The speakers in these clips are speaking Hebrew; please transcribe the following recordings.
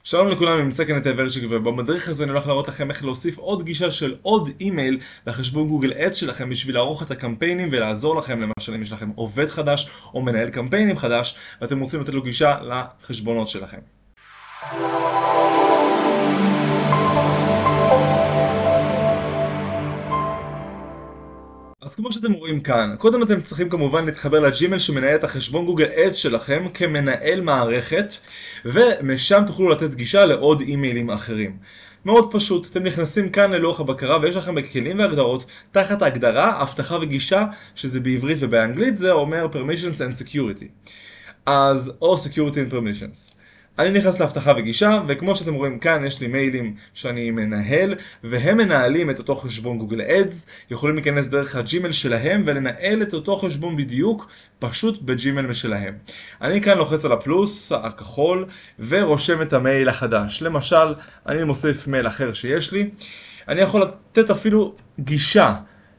שלום לכולם, נמצא כאן איתי ורצ'יק, ובמדריך הזה אני הולך להראות לכם איך להוסיף עוד גישה של עוד אימייל לחשבון גוגל אדס שלכם בשביל לערוך את הקמפיינים ולעזור לכם. למשל אם יש לכם עובד חדש או מנהל קמפיינים חדש ואתם רוצים לתת לו גישה לחשבונות שלכם. אז כמו שאתם רואים כאן, קודם אתם צריכים כמובן להתחבר לג'ימייל שמנהל את החשבון גוגל אדס שלכם כמנהל מערכת, ומשם תוכלו לתת גישה לעוד אימיילים אחרים. מאוד פשוט, אתם נכנסים כאן ללוח הבקרה ויש לכם בכלים והגדרות תחת ההגדרה אבטחה וגישה, שזה בעברית ובאנגלית זה אומר Permissions and Security. אז או Security and Permissions. אני נכנס להבטחה וגישה, וכמו שאתם רואים כאן יש לי מיילים שאני מנהל, והם מנהלים את אותו חשבון גוגל אדס, יכולים להיכנס דרך הג'ימייל שלהם ולנהל את אותו חשבון בדיוק, פשוט בג'ימייל משלהם. אני כאן לוחץ על הפלוס הכחול ורושם את המייל החדש. למשל, אני מוסיף מייל אחר שיש לי, אני יכול לתת אפילו גישה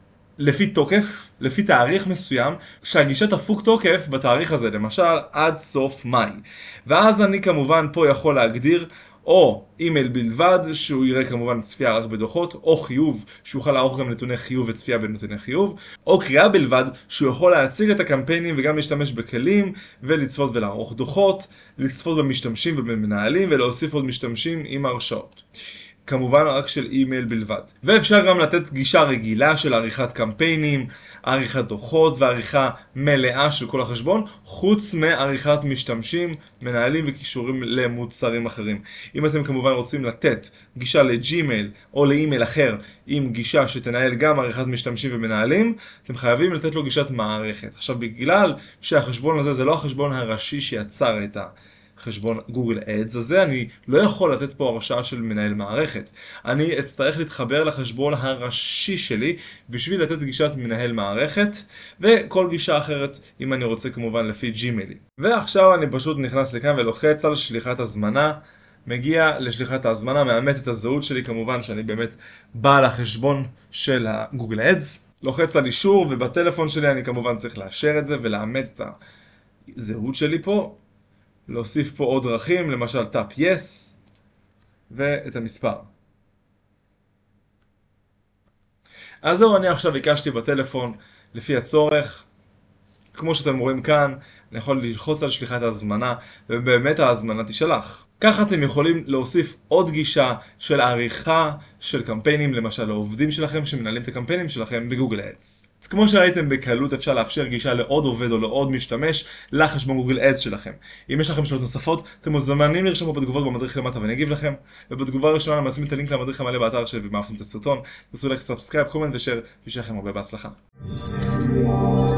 לפי תוקף, לפי תאריך מסוים, שהגישה תפוג תוקף בתאריך הזה, למשל עד סוף מאי. ואז אני כמובן פה יכול להגדיר או אימייל בלבד, שהוא יראה כמובן צפייה רק בדוחות, או חיוב, שהוא יוכל לערוך גם נתוני חיוב וצפייה בנתוני חיוב, או קריאה בלבד, שהוא יכול להציג את הקמפיינים וגם להשתמש בכלים, ולצפות ולערוך דוחות, לצפות במשתמשים ובמנהלים, ולהוסיף עוד משתמשים עם הרשאות. כמובן רק של אימייל בלבד. ואפשר גם לתת גישה רגילה של עריכת קמפיינים, עריכת דוחות ועריכה מלאה של כל החשבון, חוץ מעריכת משתמשים, מנהלים וקישורים למוצרים אחרים. אם אתם כמובן רוצים לתת גישה לג'ימייל או לאימייל אחר עם גישה שתנהל גם עריכת משתמשים ומנהלים, אתם חייבים לתת לו גישת מערכת. עכשיו בגלל שהחשבון הזה זה לא החשבון הראשי שיצר את חשבון גוגל אדס הזה, אני לא יכול לתת פה הרשאה של מנהל מערכת. אני אצטרך להתחבר לחשבון הראשי שלי בשביל לתת גישת מנהל מערכת, וכל גישה אחרת אם אני רוצה כמובן לפי ג'ימיילי. ועכשיו אני פשוט נכנס לכאן ולוחץ על שליחת הזמנה, מגיע לשליחת ההזמנה, מאמת את הזהות שלי כמובן שאני באמת בעל החשבון של גוגל אדס, לוחץ על אישור, ובטלפון שלי אני כמובן צריך לאשר את זה ולאמת את הזהות שלי פה. להוסיף פה עוד דרכים, למשל טאפ yes, ואת המספר. אז זהו, אני עכשיו ביקשתי בטלפון לפי הצורך. כמו שאתם רואים כאן, אני יכול ללחוץ על שליחת ההזמנה, ובאמת ההזמנה תישלח. ככה אתם יכולים להוסיף עוד גישה של עריכה של קמפיינים, למשל לעובדים שלכם שמנהלים את הקמפיינים שלכם בגוגל אדס. אז כמו שראיתם, בקלות אפשר לאפשר גישה לעוד עובד או לעוד משתמש לחשבון גוגל אדס שלכם. אם יש לכם שאלות נוספות, אתם מוזמנים לרשום פה בתגובות במדריך למטה ואני אגיב לכם. ובתגובה הראשונה אני מזמין את הלינק למדריך המלא באתר שלי, ואם אהבתם את הסרטון, תעשו לייק, סאבסקרייב, קומנט ושאר, ושיהיה לכם הרבה בהצלחה.